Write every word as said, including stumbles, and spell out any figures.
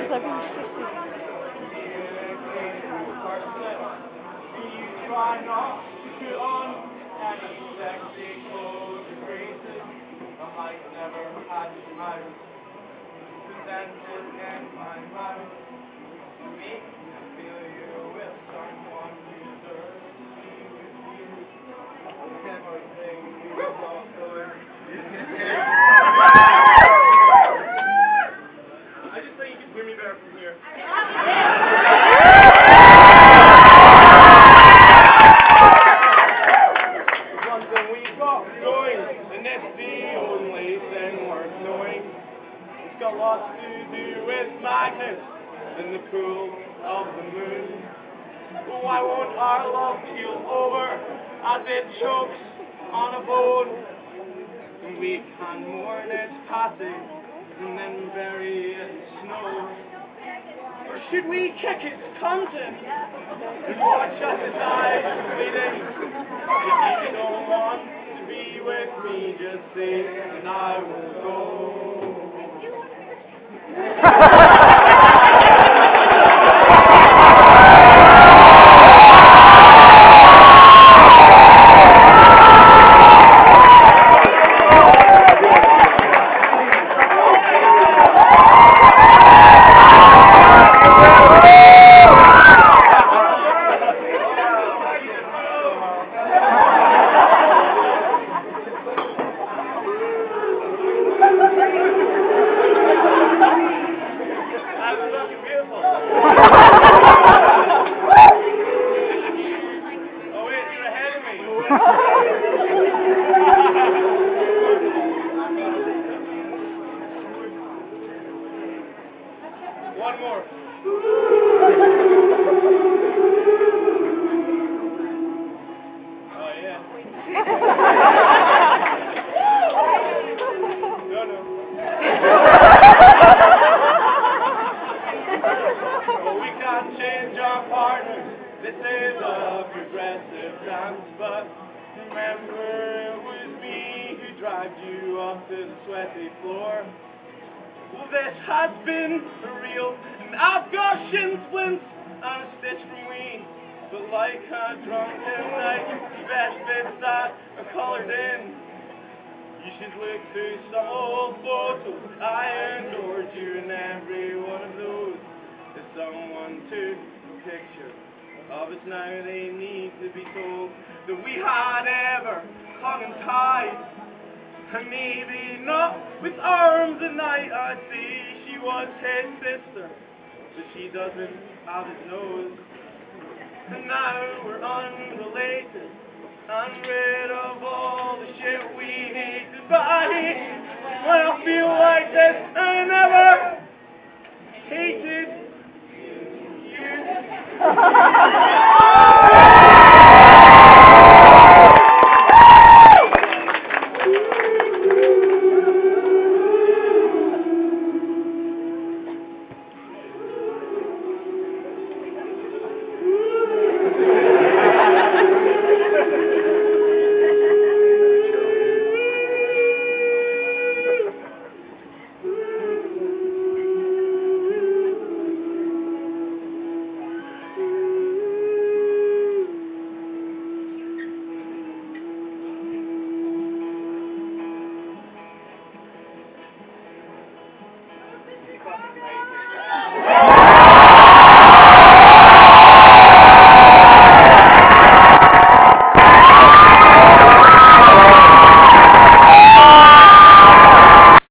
I've been sixty. Try not to put on any sexy clothes or graces. I might never had your mouth presented in my mouth. To make me feel you're with someone who deserves to be with you. Everything you've got going. I just think you can hear me better from here. It's got lots to do with magnets in the pool of the moon. Why won't our love keel over as it chokes on a bone? And we can mourn its passing and then bury its snow. Or should we kick its content and watch as it dies bleeding? If you don't want to be with me, just say and I will go. One more. Oh, yeah. No, no. Well, we can't change our partners. This is a progressive dance, but remember it was me who dragged you up to the sweaty floor. Well, this has been real, and I've got shin splints and a stitch from we. But like a drunken night, the best bits that are coloured in. You should look through some old photos. I adored you in every one of those. If someone took a picture of us now, they need to be told that we had ever hung and tied. And maybe not with arms at night. I'd say she was his sister, but she doesn't have his nose. And now we're unrelated and rid of all the shit we hated. But I hate when I feel like this, and I never hated you.